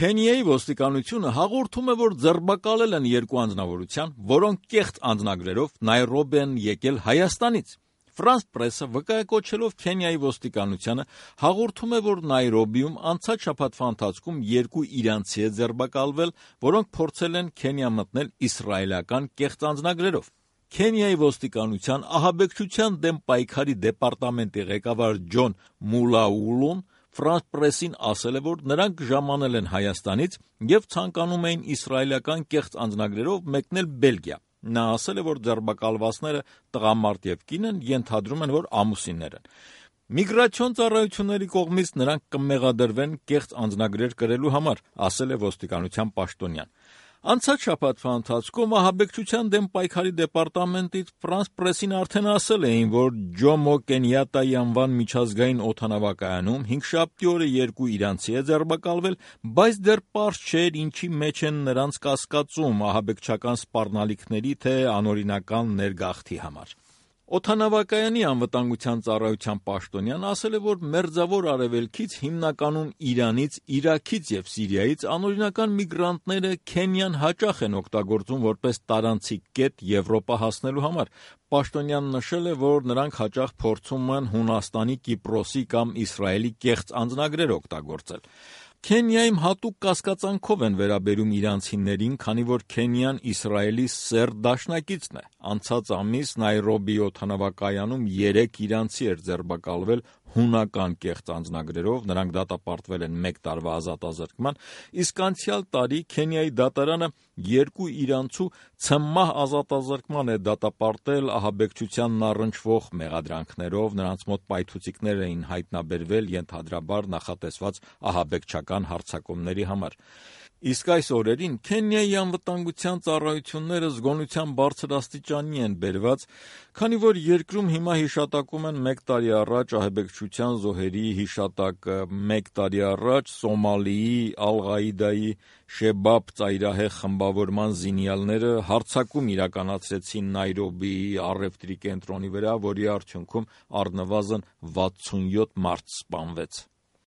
Քենիայի ոստիկանությունը հաղորդում է, որ ձերբակալել են երկու անձնավորության, որոնք կեղծ անձնագրերով Նայրոբի են եկել Հայաստանից։ France Press-ը վկայակոչելով Քենիայի ոստիկանությանը հաղորդում է, որ Նայրոբիում անցած շաբաթվա ընթացքում երկու իրանցի է ձերբակալվել, որոնք փորձել են Քենիա մտնել իսրայելական կեղծ անձնագրերով։ Քենիայի ոստիկանության ահաբեկչության դեմ պայքարի դեպարտամենտի ղեկավար Ջոն Մուլաուլուն France Press-ին ասել է, որ նրանք ժամանել են Հայաստանից և ցանկանում էին իսրայելական կեղծ անձնագրերով մեկնել Բելգիա։ Նա ասել է, որ ձերբակալվածները տղամարդ և կին են, ենթադրում են, որ ամուսիններ են։ Միգրացիոն ծառայությունների կողմից նրանք կմեղադրվեն կեղծ անձնագրեր կրելու համար, ասել է ոստիկանության պաշտոնյան։ Անցած շաբաթվա ընթացքում ահաբեկչության դեմ պայքարի դեպարտամենտից France Press-ին արդեն ասել էին, որ Ջոմո Կենյատայի անվան միջազգային օդանավակայանում հինգշաբթի օրը երկու իրանցի է ձերբակալվել, բայց դեռ պարզ չէր ինչի մեջ են նրանց կասկածում՝ ահաբեկչական սպառնալիքների թե անօրինական ներգաղթի համար։ Օդանավակայանի անվտանգության ծառայության պաշտոնյան ասել է, որ Մերձավոր Արևելքից, հիմնականում Իրանից, Իրաքից և Սիրիայից անօրինական միգրանտները Քենիան հաճախ են օգտագործում որպես տարանցիկ կետ Եվրոպա հասնելու համար։ Պաշտոնյան նշել է, որ նրանք հաճախ փորձում են Հունաստանի, Կիպրոսի կամ Իսրայելի կեղծ անձնագրեր օգտագործել։ Քենիայում հատուկ կասկածանքով են վերաբերում իրանցիներին, քանի որ Քենիան Իսրայելի սերտ դաշնակիցն է։ Անցած ամիս Նայրոբի օդանավակայանում 3 իրանցի էր ձերբակալվել հունական կեղծ անձնագրերով, նրանք դատապարտվել են 1 տարվա ազատազրկման, իսկ անցյալ տարի Քենիայի դատարանը 2 իրանցու ցմահ ազատազրկման է դատապարտել ահաբեկչությանն առնչվող մեղադրանքներով, նրանց մոտ պայթուցիկներ էին հայտնաբերվել ենթադրաբար նախատեսված ահաբեկչական հարձակումների համար։ Իսկ այս օրերին Քենիայի անվտանգության ծառայությունները զգոնության բարձր աստիճանի են բերված, քանի որ երկրում հիմա հիշատակում են 1 տարի առաջ ահաբեկչության զոհերի հիշատակը, 1 տարի առաջ Սոմալիի, Ալ-Ղաիդայի, Շեբաբ ծայրահեղ խմբավորման զինյալները հարձակում իրականացրեցին Նայրոբիի առևտրի կենտրոնի վրա, որի արդյունքում առնվազն 67 մարդ սպանվեց։